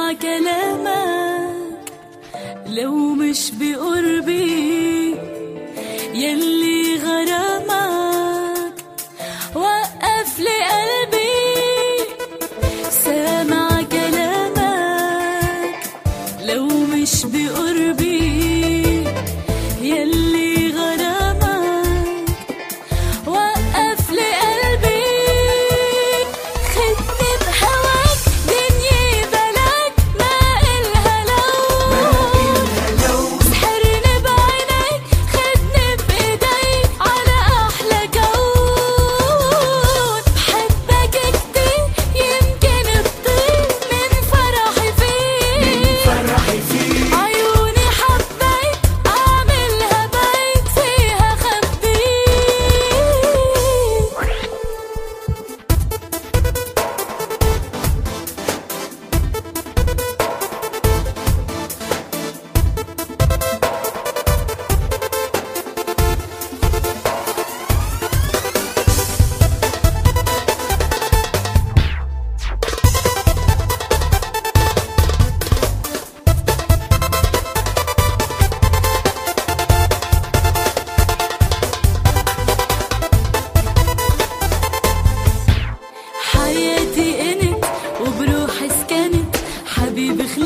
سامع كلامك لو مش بقربي، يلي غرامك وقف لي قلبي. سامع كلامك لو مش بقربي، يلي غرامك وقف لي قلبي. خدني بهواك دنيا بلاك ما إلها لو، سحرني بعينيك خدني بإيديك على أحلى كون. بحبك كتير يمكن تطير من فرحي فيك، عيوني حبيت أعملها بيت فيها خبيك. حياتي انت وبروحي سكنت، حبيبي